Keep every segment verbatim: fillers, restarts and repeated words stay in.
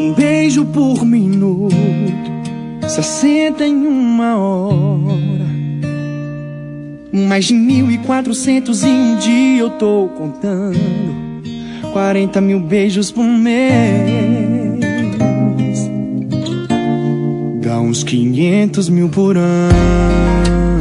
Um beijo por minuto, sessenta em uma hora. Mais de mil e quatrocentos em um dia eu tô contando. Quarenta mil beijos por mês, dá uns quinhentos mil por ano.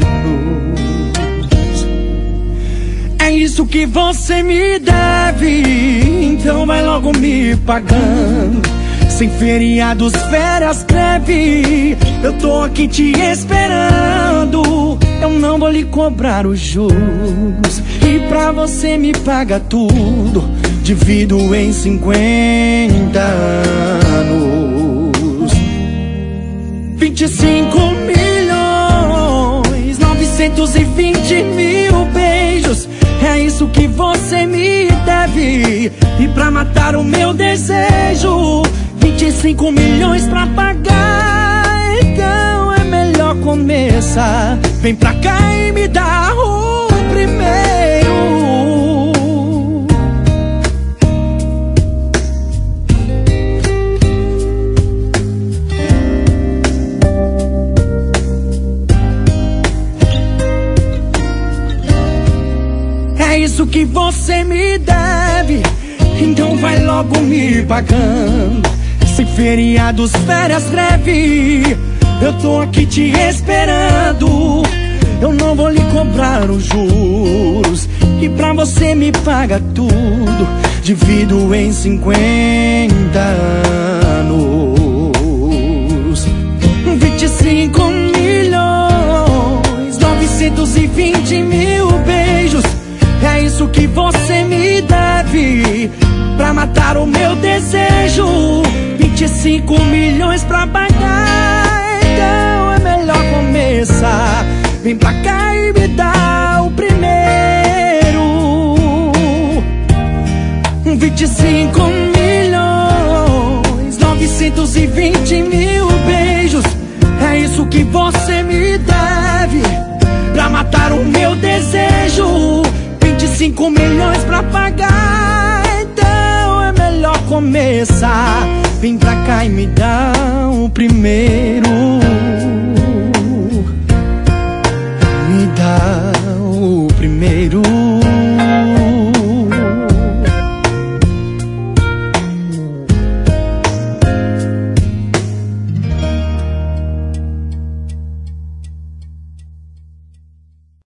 É isso que você me deve, então vai logo me pagando. Sem feriados, férias, greve, eu tô aqui te esperando. Eu não vou lhe cobrar os juros, e pra você me paga tudo, divido em cinquenta anos. Vinte e cinco milhões, novecentos e vinte mil beijos. É isso que você me deve, e pra matar o meu desejo, vinte e cinco milhões pra pagar. Então é melhor começar. Vem pra cá e me dá o primeiro. É isso que você me deve, então vai logo me pagando. Sem feriados, férias, greve, eu tô aqui te esperando. Eu não vou lhe cobrar os juros, e pra você me paga tudo, divido em cinquenta anos. Vinte e cinco milhões, novecentos e vinte mil beijos. É isso que você me deve, pra matar o meu desejo, vinte e cinco milhões pra pagar. Então é melhor começar. Vem pra cá e me dá o primeiro. Vinte e cinco milhões, novecentos e vinte mil beijos. É isso que você me deve, pra matar o meu desejo, vinte e cinco milhões pra pagar. Então é melhor começar. Vem pra cá e me dá o primeiro. Me dá o primeiro.